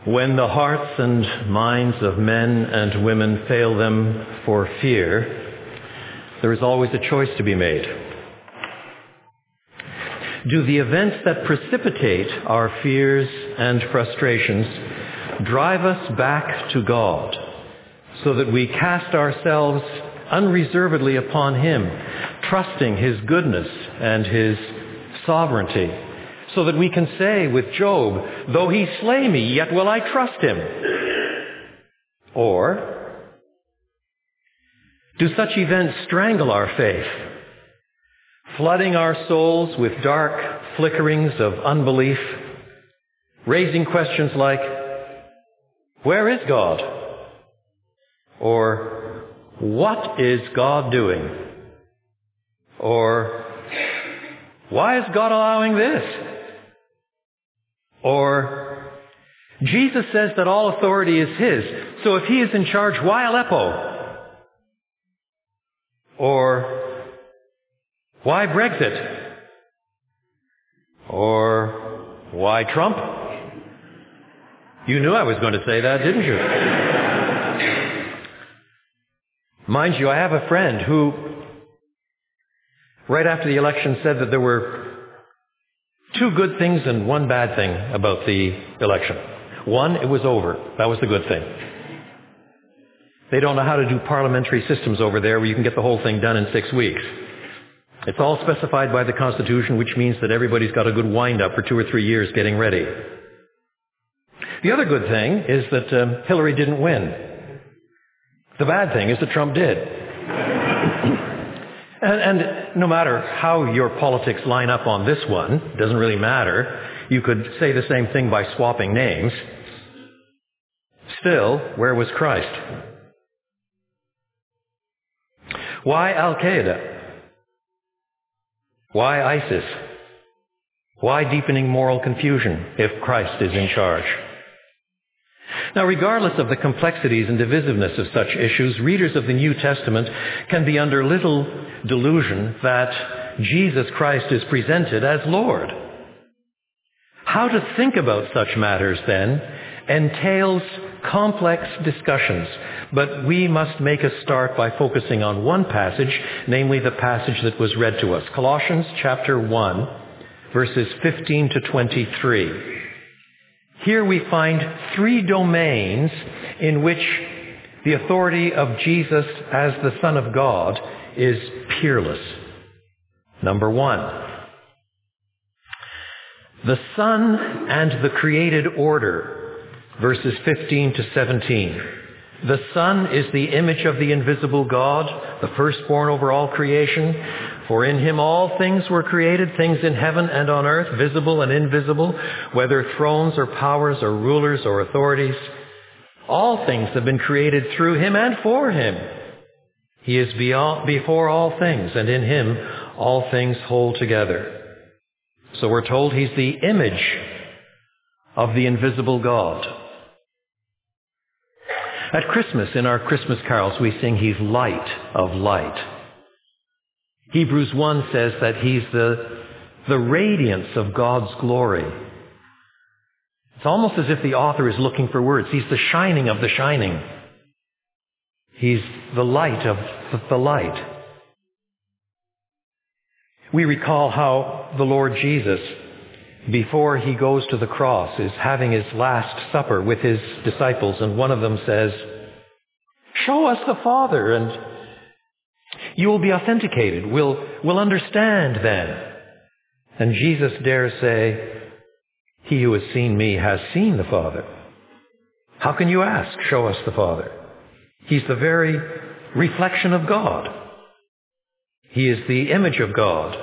When the hearts and minds of men and women fail them for fear, there is always a choice to be made. Do the events that precipitate our fears and frustrations drive us back to God so that we cast ourselves unreservedly upon Him, trusting His goodness and His sovereignty, so that we can say with Job, "Though He slay me, yet will I trust Him"? Or do such events strangle our faith, flooding our souls with dark flickerings of unbelief, raising questions like, "Where is God?" Or, "What is God doing?" Or, "Why is God allowing this?" Or, "Jesus says that all authority is His, so if He is in charge, why Aleppo?" Or, "Why Brexit?" Or, "Why Trump?" You knew I was going to say that, didn't you? Mind you, I have a friend who, right after the election, said that there were two good things and one bad thing about the election. One, it was over. That was the good thing. They don't know how to do parliamentary systems over there where you can get the whole thing done in 6 weeks. It's all specified by the Constitution, which means that everybody's got a good wind-up for 2 or 3 years getting ready. The other good thing is that Hillary didn't win. The bad thing is that Trump did. And no matter how your politics line up on this one, it doesn't really matter. You could say the same thing by swapping names. Still, where was Christ? Why Al-Qaeda? Why ISIS? Why deepening moral confusion if Christ is in charge? Now, regardless of the complexities and divisiveness of such issues, readers of the New Testament can be under little delusion that Jesus Christ is presented as Lord. How to think about such matters, then, entails complex discussions, but we must make a start by focusing on one passage, namely the passage that was read to us, Colossians chapter 1, verses 15 to 23. Here we find 3 domains in which the authority of Jesus as the Son of God is peerless. Number 1, the Son and the created order, verses 15 to 17. The Son is the image of the invisible God, the firstborn over all creation. For in Him all things were created, things in heaven and on earth, visible and invisible, whether thrones or powers or rulers or authorities. All things have been created through Him and for Him. He is before all things, and in Him all things hold together. So we're told He's the image of the invisible God. At Christmas, in our Christmas carols, we sing He's light of light. Hebrews 1 says that He's the radiance of God's glory. It's almost as if the author is looking for words. He's the shining of the shining. He's the light of the light. We recall how the Lord Jesus, before He goes to the cross, is having His last supper with His disciples, and one of them says, "Show us the Father, and you will be authenticated. We'll understand then." And Jesus dares say, "He who has seen me has seen the Father." How can you ask, "Show us the Father"? He's the very reflection of God. He is the image of God.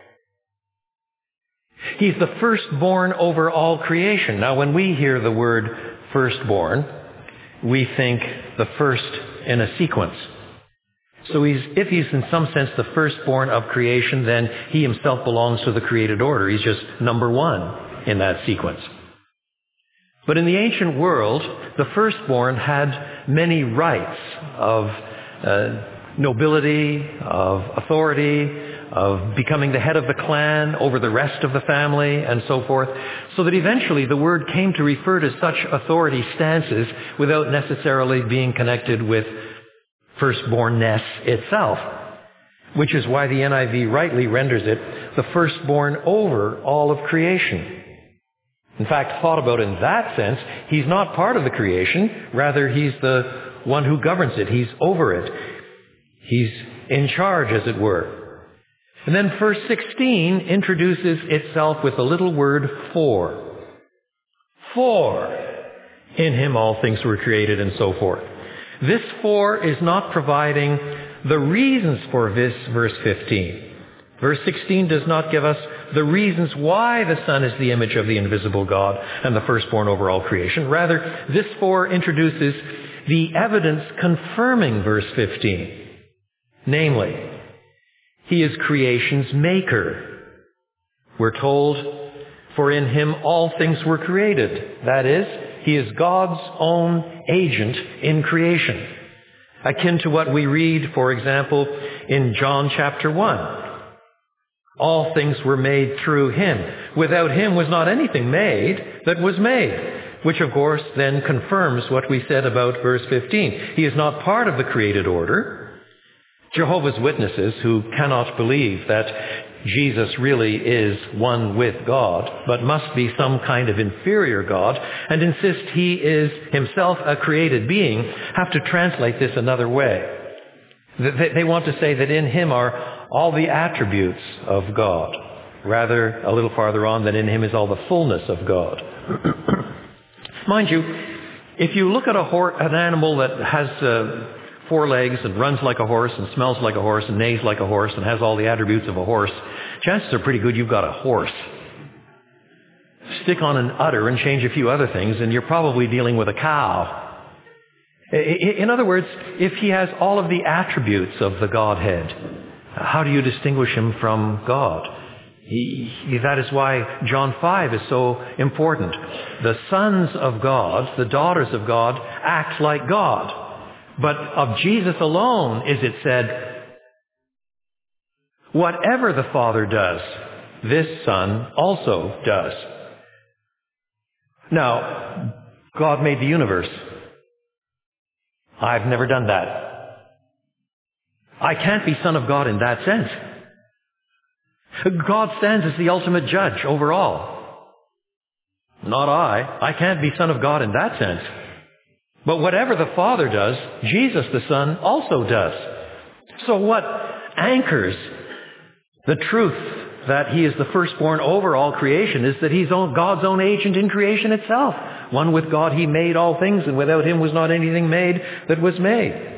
He's the firstborn over all creation. Now, when we hear the word firstborn, we think the first in a sequence. So if He's in some sense the firstborn of creation, then He Himself belongs to the created order. He's just number 1 in that sequence. But in the ancient world, the firstborn had many rights of nobility, of authority, of becoming the head of the clan over the rest of the family, and so forth, so that eventually the word came to refer to such authority stances without necessarily being connected with firstbornness itself, which is why the NIV rightly renders it the firstborn over all of creation. In fact, thought about in that sense, he's not part of the creation, rather he's the one who governs it, he's over it. He's in charge, as it were. And then verse 16 introduces itself with the little word for. For in him all things were created, and so forth. This for is not providing the reasons for this verse 15. Verse 16 does not give us the reasons why the Son is the image of the invisible God and the firstborn over all creation. Rather, this for introduces the evidence confirming verse 15. Namely, he is creation's maker. We're told, for in him all things were created. That is, he is God's own agent in creation. Akin to what we read, for example, in John chapter 1. All things were made through him. Without him was not anything made that was made. Which, of course, then confirms what we said about verse 15. He is not part of the created order. Jehovah's Witnesses, who cannot believe that Jesus really is one with God, but must be some kind of inferior God, and insist he is himself a created being, have to translate this another way. They want to say that in him are all the attributes of God. Rather, a little farther on, that in him is all the fullness of God. Mind you, if you look at an animal that has 4 legs and runs like a horse and smells like a horse and neighs like a horse and has all the attributes of a horse, chances are pretty good you've got a horse. Stick on an udder and change a few other things and you're probably dealing with a cow. In other words, if he has all of the attributes of the Godhead, how do you distinguish him from God? That is why John 5 is so important. The sons of God, the daughters of God, act like God. But of Jesus alone is it said, whatever the Father does, this Son also does. Now, God made the universe. I've never done that. I can't be Son of God in that sense. God stands as the ultimate judge over all. Not I. I can't be Son of God in that sense. But whatever the Father does, Jesus the Son also does. So what anchors the truth that he is the firstborn over all creation is that he's God's own agent in creation itself. One with God he made all things, and without him was not anything made that was made.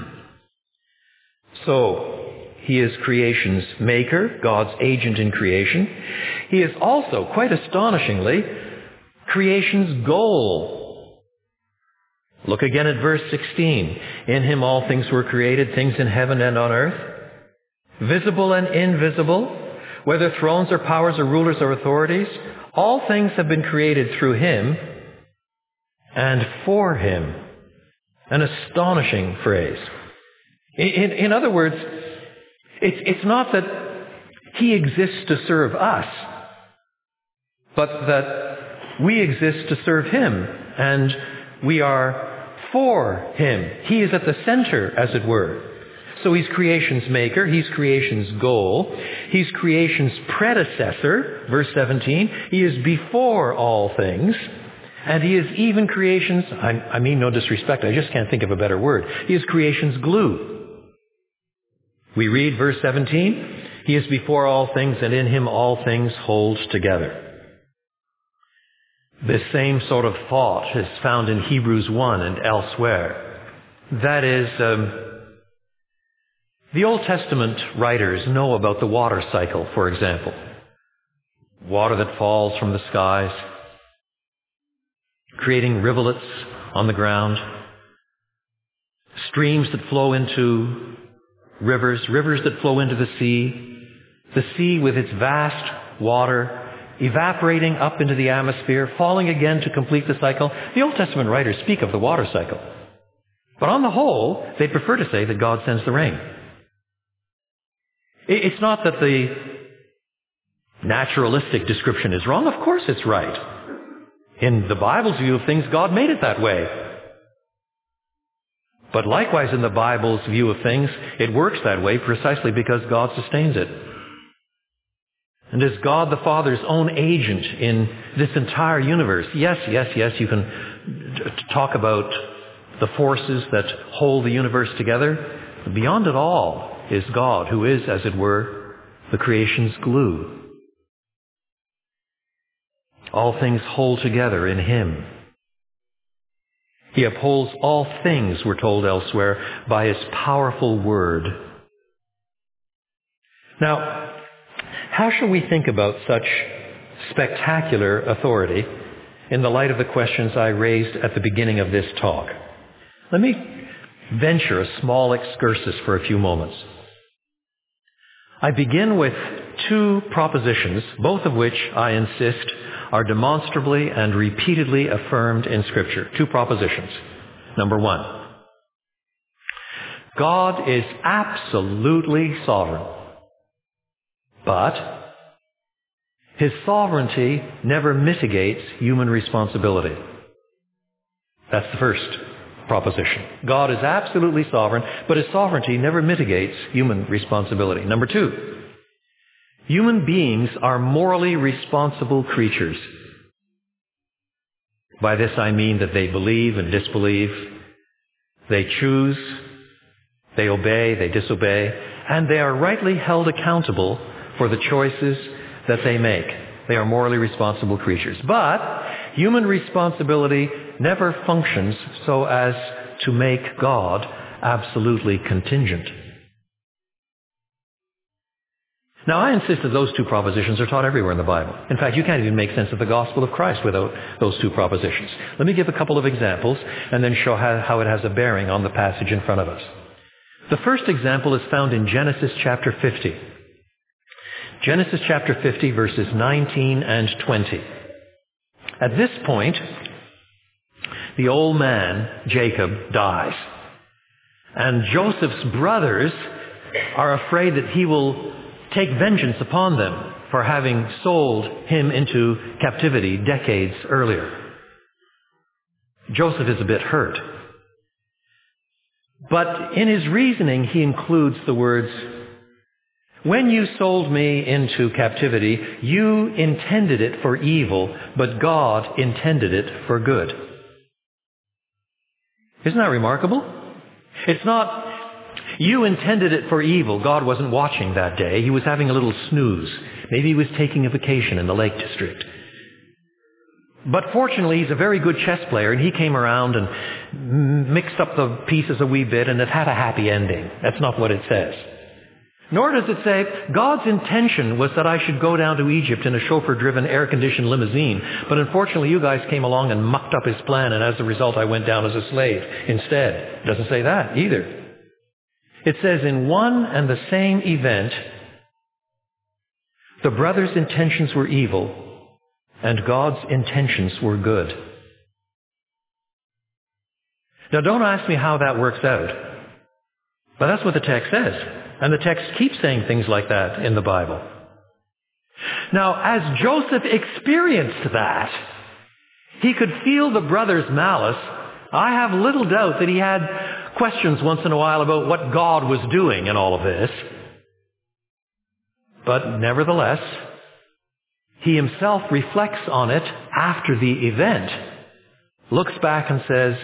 So, he is creation's maker, God's agent in creation. He is also, quite astonishingly, creation's goal. Look again at verse 16. In him all things were created, things in heaven and on earth, visible and invisible, whether thrones or powers or rulers or authorities. All things have been created through him and for him. An astonishing phrase. In other words, it's not that he exists to serve us, but that we exist to serve him, and we are for him. He is at the center, as it were. So he's creation's maker, he's creation's goal, he's creation's predecessor, verse 17. He is before all things, and he is even creation's, I mean no disrespect, I just can't think of a better word. He is creation's glue. We read verse 17, he is before all things, and in him all things hold together. This same sort of thought is found in Hebrews 1 and elsewhere. That is, the Old Testament writers know about the water cycle, for example. Water that falls from the skies, creating rivulets on the ground, streams that flow into rivers that flow into the sea with its vast water evaporating up into the atmosphere, falling again to complete the cycle. The Old Testament writers speak of the water cycle. But on the whole, they prefer to say that God sends the rain. It's not that the naturalistic description is wrong. Of course it's right. In the Bible's view of things, God made it that way. But likewise, in the Bible's view of things, it works that way precisely because God sustains it. And is God the Father's own agent in this entire universe? Yes, you can talk about the forces that hold the universe together. Beyond it all is God, who is, as it were, the creation's glue. All things hold together in Him. He upholds all things, we're told elsewhere, by His powerful word. Now, how shall we think about such spectacular authority in the light of the questions I raised at the beginning of this talk? Let me venture a small excursus for a few moments. I begin with two propositions, both of which I insist are demonstrably and repeatedly affirmed in Scripture. Two propositions. Number one, God is absolutely sovereign, but His sovereignty never mitigates human responsibility. That's the first proposition. God is absolutely sovereign, but His sovereignty never mitigates human responsibility. Number two, human beings are morally responsible creatures. By this I mean that they believe and disbelieve, they choose, they obey, they disobey, and they are rightly held accountable for the choices that they make. They are morally responsible creatures. But human responsibility never functions so as to make God absolutely contingent. Now, I insist that those two propositions are taught everywhere in the Bible. In fact, you can't even make sense of the gospel of Christ without those two propositions. Let me give a couple of examples and then show how it has a bearing on the passage in front of us. The first example is found in Genesis chapter 50. Genesis chapter 50, verses 19 and 20. At this point, the old man, Jacob, dies. And Joseph's brothers are afraid that he will take vengeance upon them for having sold him into captivity decades earlier. Joseph is a bit hurt. But in his reasoning, he includes the words, "When you sold me into captivity, you intended it for evil, but God intended it for good." Isn't that remarkable? It's not, you intended it for evil. God wasn't watching that day. He was having a little snooze. Maybe he was taking a vacation in the Lake District. But fortunately, he's a very good chess player, and he came around and mixed up the pieces a wee bit, and it had a happy ending. That's not what it says. Nor does it say, God's intention was that I should go down to Egypt in a chauffeur-driven, air-conditioned limousine, but unfortunately you guys came along and mucked up his plan, and as a result I went down as a slave instead. It doesn't say that either. It says in one and the same event, the brothers' intentions were evil, and God's intentions were good. Now don't ask me how that works out, but that's what the text says. And the text keeps saying things like that in the Bible. Now, as Joseph experienced that, he could feel the brothers' malice. I have little doubt that he had questions once in a while about what God was doing in all of this. But nevertheless, he himself reflects on it after the event, looks back and says,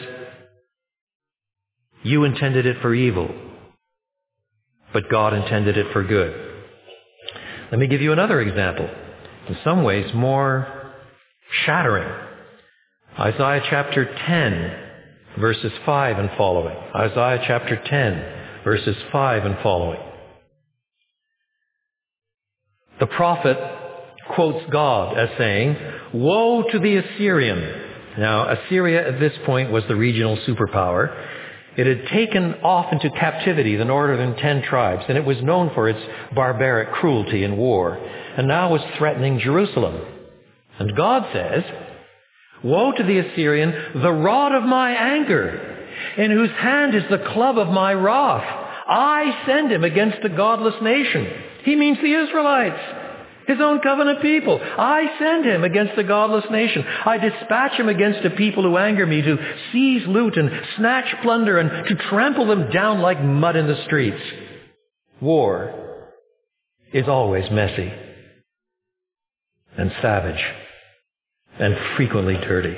"You intended it for evil, but God intended it for good." Let me give you another example, in some ways more shattering. Isaiah chapter 10, verses 5 and following. Isaiah chapter 10, verses 5 and following. The prophet quotes God as saying, "Woe to the Assyrian." Now, Assyria at this point was the regional superpower. It had taken off into captivity the northern 10 tribes, and it was known for its barbaric cruelty in war, and now was threatening Jerusalem. And God says, "Woe to the Assyrian, the rod of my anger, in whose hand is the club of my wrath. I send him against a godless nation. He means the Israelites, his own covenant people. I send him against a godless nation. I dispatch him against a people who anger me, to seize loot and snatch plunder and to trample them down like mud in the streets. War is always messy and savage and frequently dirty.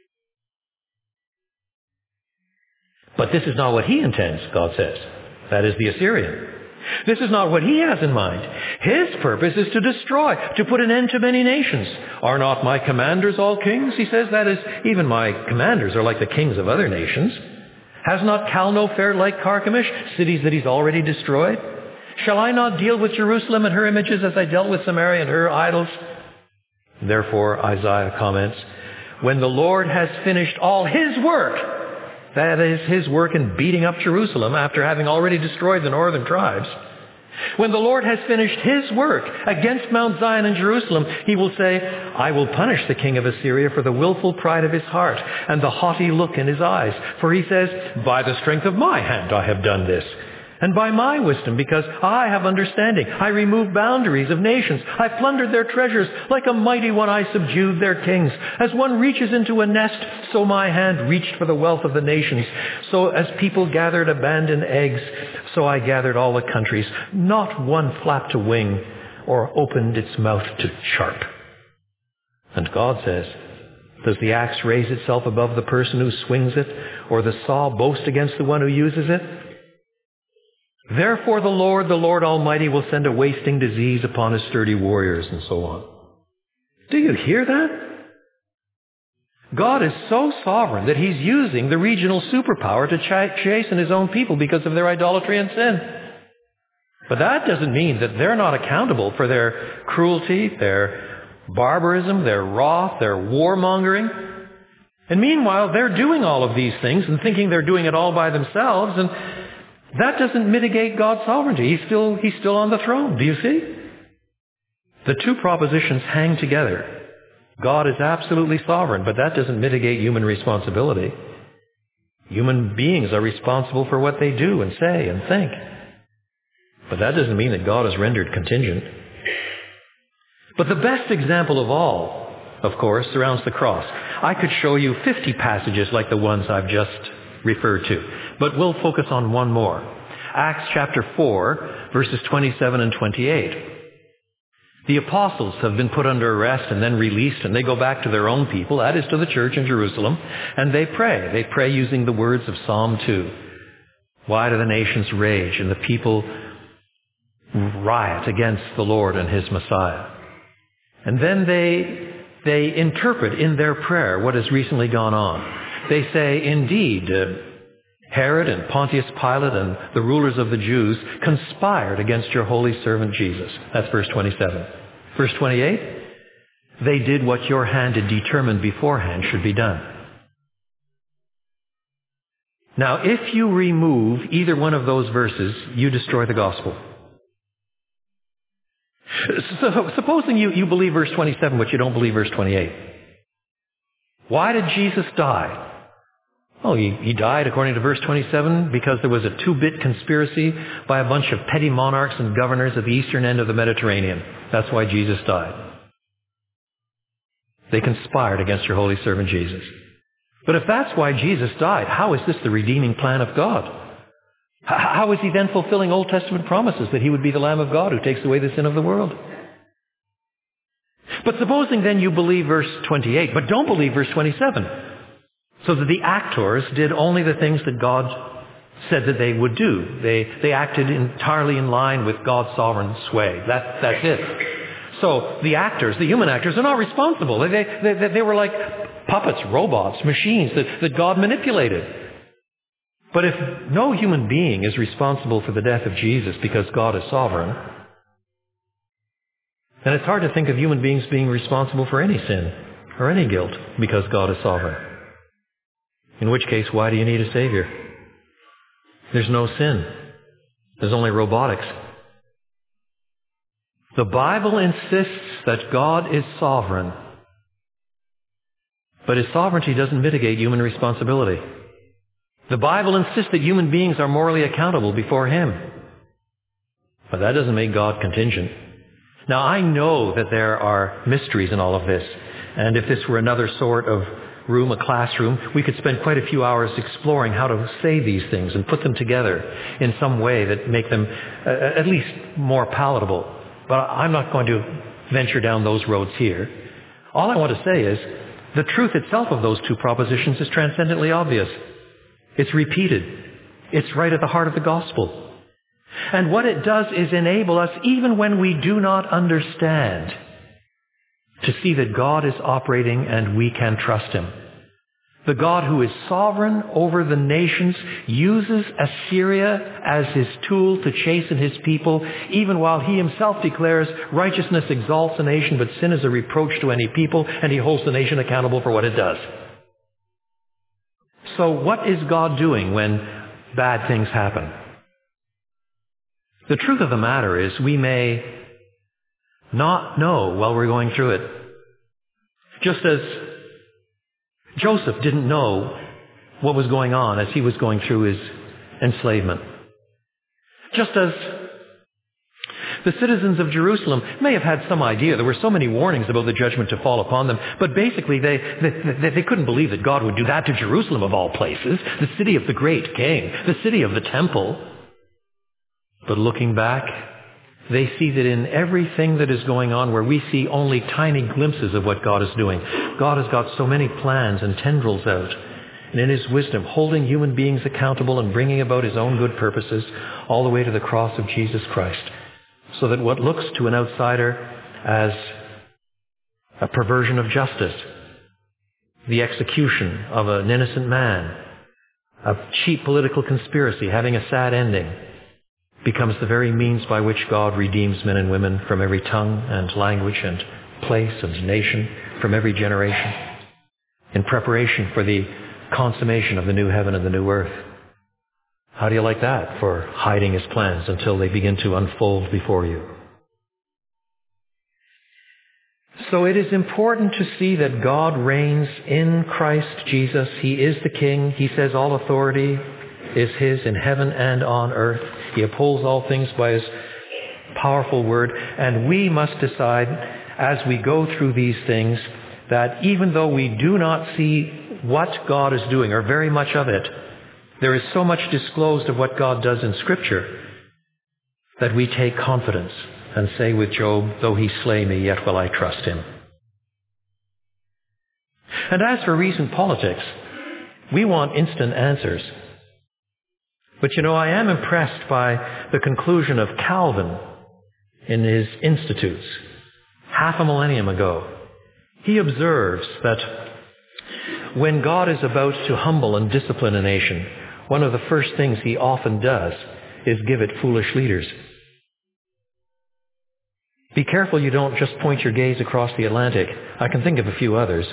But this is not what he intends, God says. That is the Assyrian. This is not what he has in mind. His purpose is to destroy, to put an end to many nations. Are not my commanders all kings? He says, that is, even my commanders are like the kings of other nations. Has not Calno fared like Carchemish, cities that he's already destroyed? Shall I not deal with Jerusalem and her images as I dealt with Samaria and her idols? Therefore, Isaiah comments, when the Lord has finished all his work, that is his work in beating up Jerusalem after having already destroyed the northern tribes. When the Lord has finished his work against Mount Zion and Jerusalem, he will say, I will punish the king of Assyria for the willful pride of his heart and the haughty look in his eyes. For he says, by the strength of my hand I have done this, and by my wisdom, because I have understanding. I removed boundaries of nations. I plundered their treasures. Like a mighty one, I subdued their kings. As one reaches into a nest, so my hand reached for the wealth of the nations. So as people gathered abandoned eggs, so I gathered all the countries. Not one flapped a wing or opened its mouth to chirp. And God says, does the axe raise itself above the person who swings it, or the saw boast against the one who uses it? Therefore the Lord Almighty will send a wasting disease upon his sturdy warriors, and so on. Do you hear that? God is so sovereign that he's using the regional superpower to chasten his own people because of their idolatry and sin. But that doesn't mean that they're not accountable for their cruelty, their barbarism, their wrath, their warmongering. And meanwhile, they're doing all of these things and thinking they're doing it all by themselves, and that doesn't mitigate God's sovereignty. He's still on the throne. Do you see? The two propositions hang together. God is absolutely sovereign, but that doesn't mitigate human responsibility. Human beings are responsible for what they do and say and think. But that doesn't mean that God is rendered contingent. But the best example of all, of course, surrounds the cross. I could show you 50 passages like the ones I've just referred to, but we'll focus on one more. Acts chapter 4, verses 27 and 28. The apostles have been put under arrest and then released, and they go back to their own people, that is to the church in Jerusalem, and they pray. They pray using the words of Psalm 2. Why do the nations rage and the people riot against the Lord and his Messiah? And then they interpret in their prayer what has recently gone on. They say, indeed, Herod and Pontius Pilate and the rulers of the Jews conspired against your holy servant Jesus. That's verse 27. Verse 28, they did what your hand had determined beforehand should be done. Now, if you remove either one of those verses, you destroy the gospel. So, supposing you believe verse 27, but you don't believe verse 28. Why did Jesus die? Oh, he died, according to verse 27, because there was a two-bit conspiracy by a bunch of petty monarchs and governors at the eastern end of the Mediterranean. That's why Jesus died. They conspired against your holy servant Jesus. But if that's why Jesus died, how is this the redeeming plan of God? How is he then fulfilling Old Testament promises that he would be the Lamb of God who takes away the sin of the world? But supposing then you believe verse 28, but don't believe verse 27, so that the actors did only the things that God said that they would do. They acted entirely in line with God's sovereign sway. That's it. So the actors, the human actors, are not responsible. They were like puppets, robots, machines that God manipulated. But if no human being is responsible for the death of Jesus because God is sovereign, then it's hard to think of human beings being responsible for any sin or any guilt because God is sovereign. In which case, why do you need a Savior? There's no sin. There's only robotics. The Bible insists that God is sovereign, but his sovereignty doesn't mitigate human responsibility. The Bible insists that human beings are morally accountable before him. But that doesn't make God contingent. Now, I know that there are mysteries in all of this. And if this were another sort of room, a classroom, we could spend quite a few hours exploring how to say these things and put them together in some way that make them at least more palatable. But I'm not going to venture down those roads here. All I want to say is the truth itself of those two propositions is transcendently obvious. It's repeated. It's right at the heart of the gospel. And what it does is enable us, even when we do not understand, to see that God is operating and we can trust Him. The God who is sovereign over the nations uses Assyria as His tool to chasten His people, even while He Himself declares righteousness exalts a nation, but sin is a reproach to any people, and He holds the nation accountable for what it does. So what is God doing when bad things happen? The truth of the matter is we may not know while we're going through it. Just as Joseph didn't know what was going on as he was going through his enslavement. Just as the citizens of Jerusalem may have had some idea. There were so many warnings about the judgment to fall upon them, but basically they couldn't believe that God would do that to Jerusalem of all places, the city of the great king, the city of the temple. But looking back, they see that in everything that is going on, where we see only tiny glimpses of what God is doing, God has got so many plans and tendrils out. And in His wisdom, holding human beings accountable and bringing about His own good purposes all the way to the cross of Jesus Christ. So that what looks to an outsider as a perversion of justice, the execution of an innocent man, a cheap political conspiracy having a sad ending, becomes the very means by which God redeems men and women from every tongue and language and place and nation, from every generation, in preparation for the consummation of the new heaven and the new earth. How do you like that for hiding His plans until they begin to unfold before you? So it is important to see that God reigns in Christ Jesus. He is the King. He says all authority is His in heaven and on earth. He upholds all things by His powerful word. And we must decide as we go through these things that even though we do not see what God is doing, or very much of it, there is so much disclosed of what God does in Scripture that we take confidence and say with Job, though He slay me, yet will I trust Him. And as for recent politics, we want instant answers. But I am impressed by the conclusion of Calvin in his Institutes half a millennium ago. He observes that when God is about to humble and discipline a nation, one of the first things He often does is give it foolish leaders. Be careful you don't just point your gaze across the Atlantic. I can think of a few others.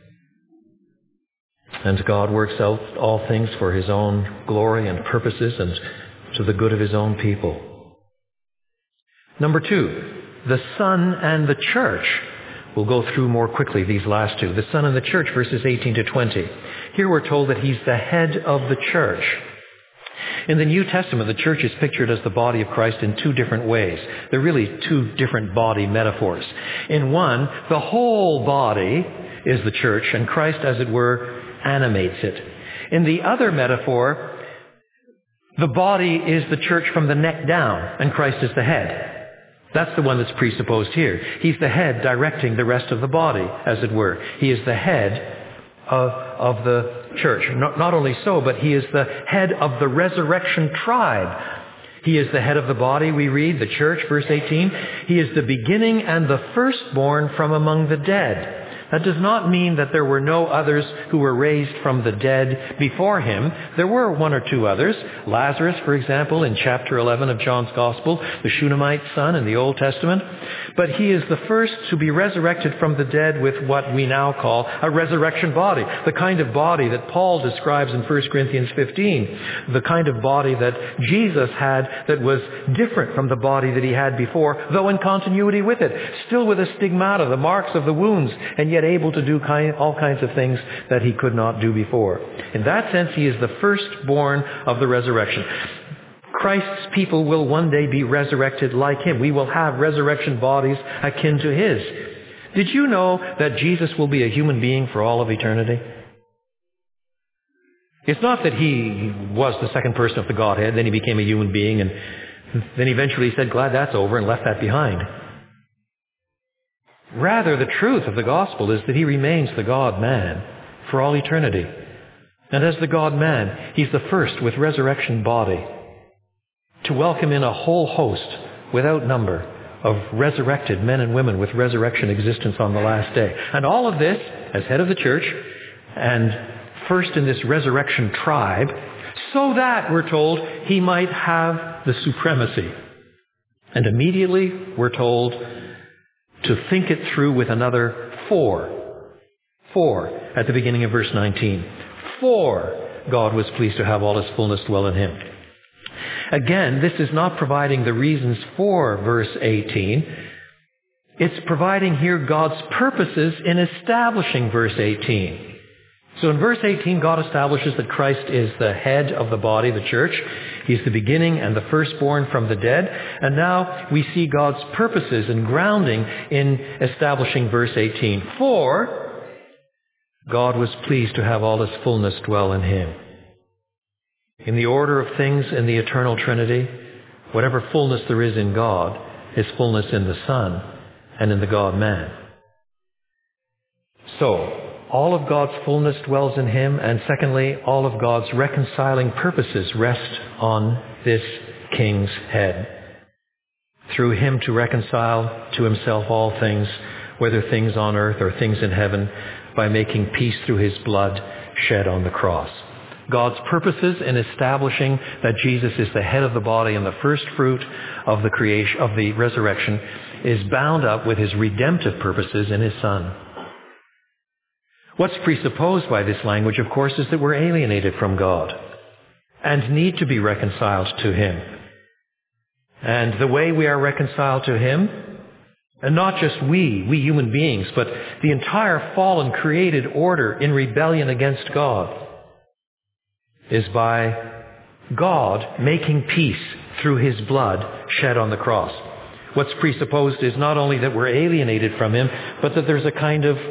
And God works out all things for His own glory and purposes and to the good of His own people. Number 2, the Son and the Church. We'll go through more quickly these last two. The Son and the Church, verses 18 to 20. Here we're told that He's the head of the church. In the New Testament, the church is pictured as the body of Christ in two different ways. They're really two different body metaphors. In one, the whole body is the church, and Christ, as it were, animates it. In the other metaphor, the body is the church from the neck down, and Christ is the head. That's the one that's presupposed here. He's the head directing the rest of the body, as it were. He is the head of the church. Not only so, but He is the head of the resurrection tribe. He is the head of the body, we read, the church, verse 18. He is the beginning and the firstborn from among the dead. That does not mean that there were no others who were raised from the dead before Him. There were one or two others. Lazarus, for example, in chapter 11 of John's Gospel, the Shunammite son in the Old Testament. But He is the first to be resurrected from the dead with what we now call a resurrection body. The kind of body that Paul describes in 1 Corinthians 15. The kind of body that Jesus had that was different from the body that He had before, though in continuity with it. Still with the stigmata, the marks of the wounds, and yet able to do all kinds of things that He could not do before. In that sense, He is the firstborn of the resurrection. Christ's people will one day be resurrected like him. We will have resurrection bodies akin to his. Did you know that Jesus will be a human being for all of eternity? It's not that he was the second person of the Godhead, then he became a human being, and then eventually he said, glad that's over, and left that behind. Rather, the truth of the gospel is that he remains the God-man for all eternity. And as the God-man, he's the first with resurrection body to welcome in a whole host without number of resurrected men and women with resurrection existence on the last day. And all of this, as head of the church, and first in this resurrection tribe, so that, we're told, he might have the supremacy. And immediately, we're told to think it through with another for at the beginning of verse 19. For God was pleased to have all his fullness dwell in him. Again, this is not providing the reasons for verse 18. It's providing here God's purposes in establishing verse 18. So in verse 18, God establishes that Christ is the head of the body, the church. He's the beginning and the firstborn from the dead. And now we see God's purposes and grounding in establishing verse 18. For God was pleased to have all his fullness dwell in him. In the order of things in the eternal Trinity, whatever fullness there is in God is fullness in the Son and in the God-man. So, all of God's fullness dwells in him, and secondly, all of God's reconciling purposes rest on this king's head. Through him to reconcile to himself all things, whether things on earth or things in heaven, by making peace through his blood shed on the cross. God's purposes in establishing that Jesus is the head of the body and the first fruit of the creation, of the resurrection, is bound up with his redemptive purposes in his Son. What's presupposed by this language, of course, is that we're alienated from God and need to be reconciled to him. And the way we are reconciled to him, and not just we human beings, but the entire fallen created order in rebellion against God, is by God making peace through his blood shed on the cross. What's presupposed is not only that we're alienated from him, but that there's a kind of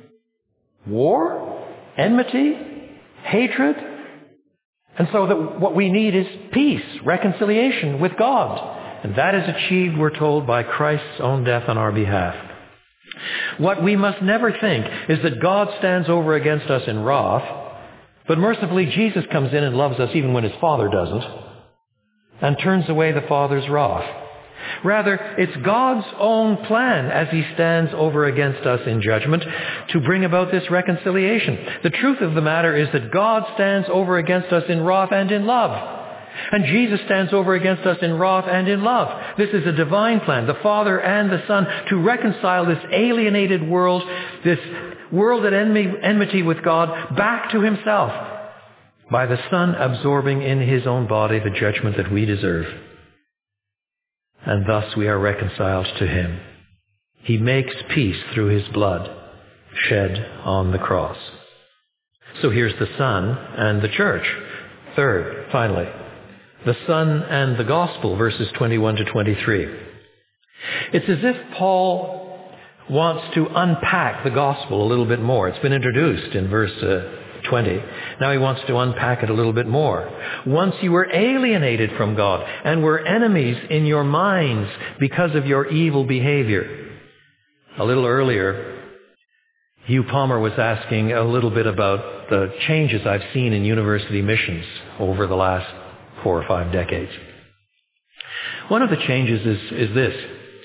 war, enmity, hatred. And so that what we need is peace, reconciliation with God. And that is achieved, we're told, by Christ's own death on our behalf. What we must never think is that God stands over against us in wrath, but mercifully Jesus comes in and loves us even when his Father doesn't, and turns away the Father's wrath. Rather, it's God's own plan as he stands over against us in judgment to bring about this reconciliation. The truth of the matter is that God stands over against us in wrath and in love. And Jesus stands over against us in wrath and in love. This is a divine plan, the Father and the Son, to reconcile this alienated world, this world at enmity with God, back to himself, by the Son absorbing in his own body the judgment that we deserve. And thus we are reconciled to him. He makes peace through his blood shed on the cross. So here's the Son and the church. Third, finally, the Son and the gospel, verses 21 to 23. It's as if Paul wants to unpack the gospel a little bit more. It's been introduced in verse 20. Now he wants to unpack it a little bit more. Once you were alienated from God and were enemies in your minds because of your evil behavior. A little earlier, Hugh Palmer was asking a little bit about the changes I've seen in university missions over the last 4 or 5 decades. One of the changes is this.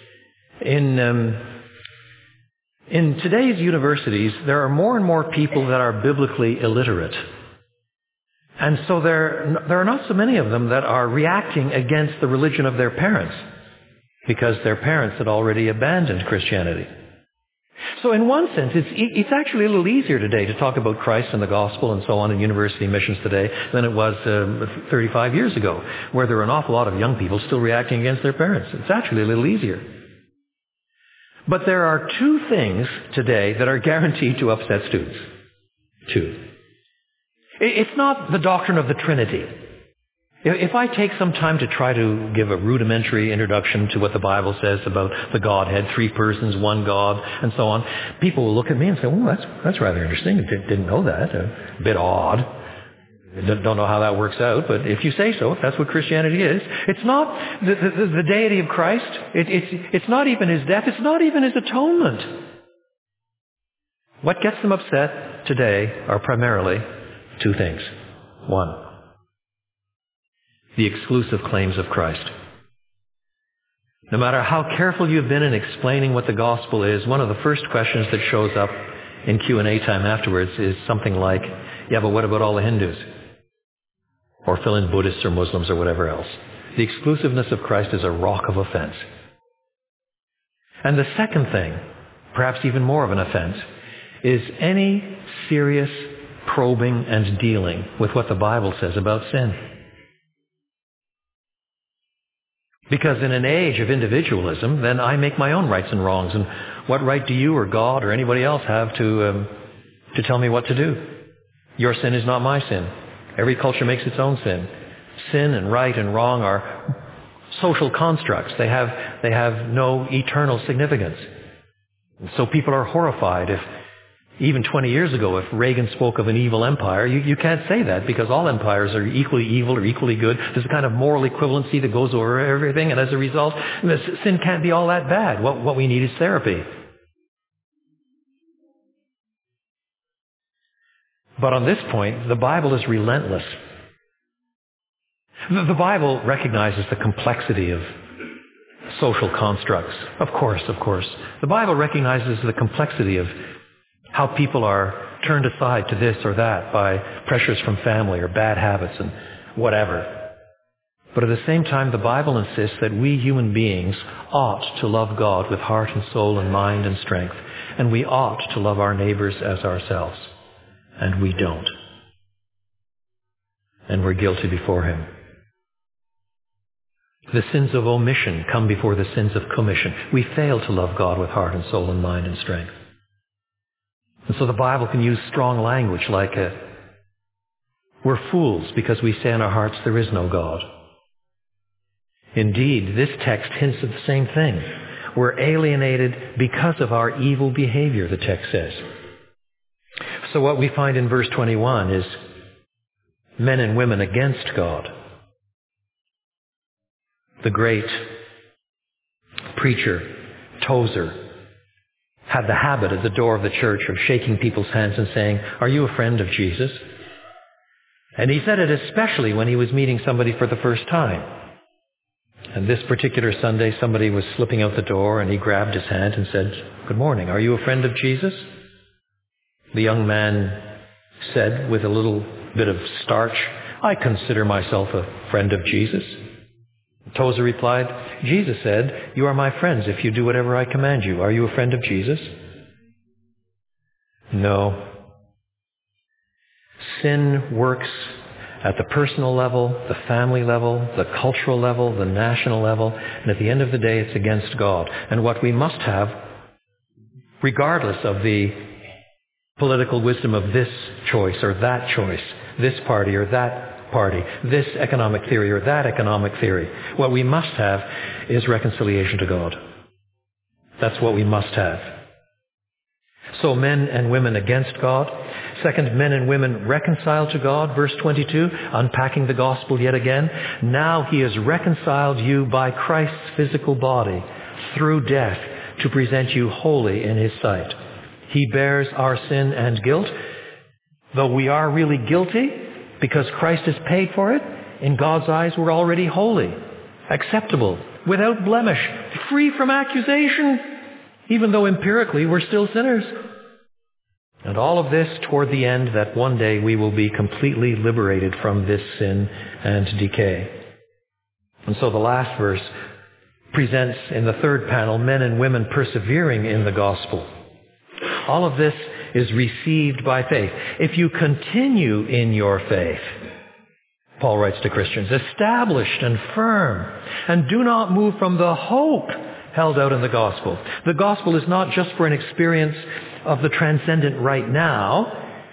In today's universities, there are more and more people that are biblically illiterate. And so there are not so many of them that are reacting against the religion of their parents, because their parents had already abandoned Christianity. So in one sense, it's actually a little easier today to talk about Christ and the gospel and so on in university missions today than it was 35 years ago, where there were an awful lot of young people still reacting against their parents. It's actually a little easier. But there are 2 things today that are guaranteed to upset students. 2. It's not the doctrine of the Trinity. If I take some time to try to give a rudimentary introduction to what the Bible says about the Godhead, 3 persons, 1 God, and so on, people will look at me and say, well, that's rather interesting. Didn't know that. A bit odd. Don't know how that works out, but if you say so, if that's what Christianity is, it's not the deity of Christ. It's not even his death. It's not even his atonement. What gets them upset today are primarily 2 things. 1, the exclusive claims of Christ. No matter how careful you've been in explaining what the gospel is, one of the first questions that shows up in Q&A time afterwards is something like, yeah, but what about all the Hindus? Or fill in Buddhists or Muslims or whatever else. The exclusiveness of Christ is a rock of offense. And the second thing, perhaps even more of an offense, is any serious probing and dealing with what the Bible says about sin. Because in an age of individualism, then I make my own rights and wrongs. And what right do you or God or anybody else have to tell me what to do? Your sin is not my sin. Every culture makes its own sin. Sin and right and wrong are social constructs. They have no eternal significance. And so people are horrified if, even 20 years ago, if Reagan spoke of an evil empire, you can't say that because all empires are equally evil or equally good. There's a kind of moral equivalency that goes over everything, and as a result, sin can't be all that bad. What we need is therapy. But on this point, the Bible is relentless. The Bible recognizes the complexity of social constructs. Of course. The Bible recognizes the complexity of how people are turned aside to this or that by pressures from family or bad habits and whatever. But at the same time, the Bible insists that we human beings ought to love God with heart and soul and mind and strength. And we ought to love our neighbors as ourselves. And we don't. And we're guilty before him. The sins of omission come before the sins of commission. We fail to love God with heart and soul and mind and strength. And so the Bible can use strong language like, we're fools because we say in our hearts there is no God. Indeed, this text hints at the same thing. We're alienated because of our evil behavior, the text says. So what we find in verse 21 is men and women against God. The great preacher, Tozer, had the habit at the door of the church of shaking people's hands and saying, "Are you a friend of Jesus?" And he said it especially when he was meeting somebody for the first time. And this particular Sunday, somebody was slipping out the door and he grabbed his hand and said, "Good morning, are you a friend of Jesus?" The young man said with a little bit of starch, "I consider myself a friend of Jesus." Tozer replied, "Jesus said, 'You are my friends if you do whatever I command you.' Are you a friend of Jesus?" No. Sin works at the personal level, the family level, the cultural level, the national level, and at the end of the day, it's against God. And what we must have, regardless of the political wisdom of this choice or that choice, this party or that party, this economic theory or that economic theory. What we must have is reconciliation to God. That's what we must have. So men and women against God. Second, men and women reconciled to God. Verse 22, unpacking the gospel yet again. Now he has reconciled you by Christ's physical body through death to present you holy in his sight. He bears our sin and guilt. Though we are really guilty, because Christ has paid for it, in God's eyes we're already holy, acceptable, without blemish, free from accusation, even though empirically we're still sinners. And all of this toward the end that one day we will be completely liberated from this sin and decay. And so the last verse presents in the third panel men and women persevering in the gospel. All of this is received by faith. If you continue in your faith, Paul writes to Christians, established and firm, and do not move from the hope held out in the gospel. The gospel is not just for an experience of the transcendent right now,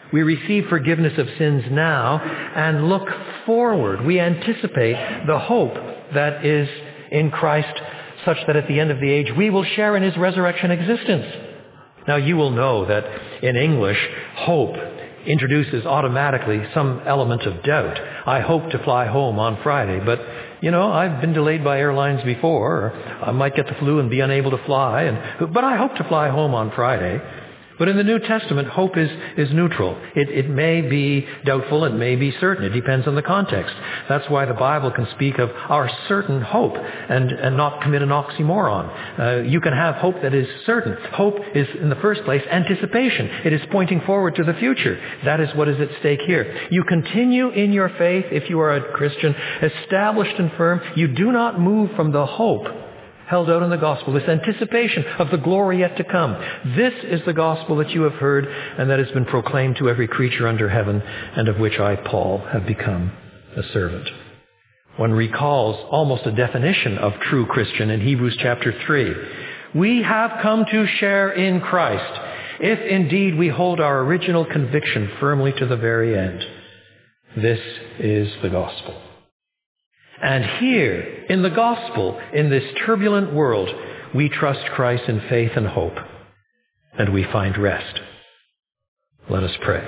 We receive forgiveness of sins now and look forward. We anticipate the hope that is in Christ, such that at the end of the age we will share in his resurrection existence. Now you will know that in English, hope introduces automatically some element of doubt. I hope to fly home on Friday, but I've been delayed by airlines before, or I might get the flu and be unable to fly, but I hope to fly home on Friday. But in the New Testament, hope is neutral. It may be doubtful, it may be certain. It depends on the context. That's why the Bible can speak of our certain hope and not commit an oxymoron. You can have hope that is certain. Hope is, in the first place, anticipation. It is pointing forward to the future. That is what is at stake here. You continue in your faith if you are a Christian, established and firm. You do not move from the hope held out in the gospel, this anticipation of the glory yet to come. This is the gospel that you have heard and that has been proclaimed to every creature under heaven, and of which I, Paul, have become a servant. One recalls almost a definition of true Christian in Hebrews chapter 3. We have come to share in Christ, if indeed we hold our original conviction firmly to the very end. This is the gospel. And here, in the gospel, in this turbulent world, we trust Christ in faith and hope, and we find rest. Let us pray.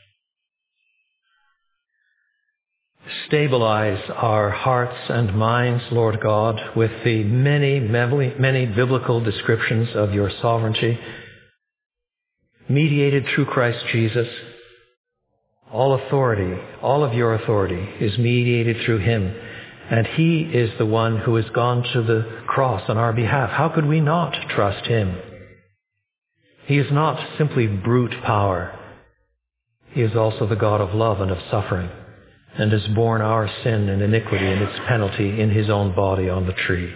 Stabilize our hearts and minds, Lord God, with the many biblical descriptions of your sovereignty, mediated through Christ Jesus. All authority, all of your authority, is mediated through him. And he is the one who has gone to the cross on our behalf. How could we not trust him? He is not simply brute power. He is also the God of love and of suffering, and has borne our sin and iniquity and its penalty in his own body on the tree.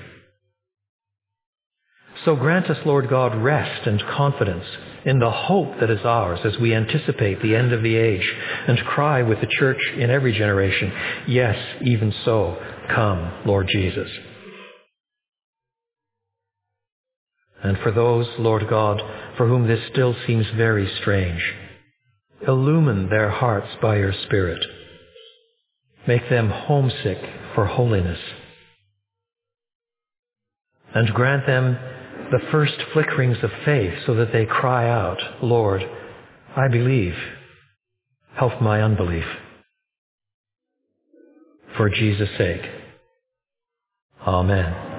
So grant us, Lord God, rest and confidence in the hope that is ours as we anticipate the end of the age and cry with the church in every generation, yes, even so, come, Lord Jesus. And for those, Lord God, for whom this still seems very strange, illumine their hearts by your Spirit. Make them homesick for holiness. And grant them the first flickerings of faith so that they cry out, Lord, I believe. Help my unbelief. For Jesus' sake. Amen.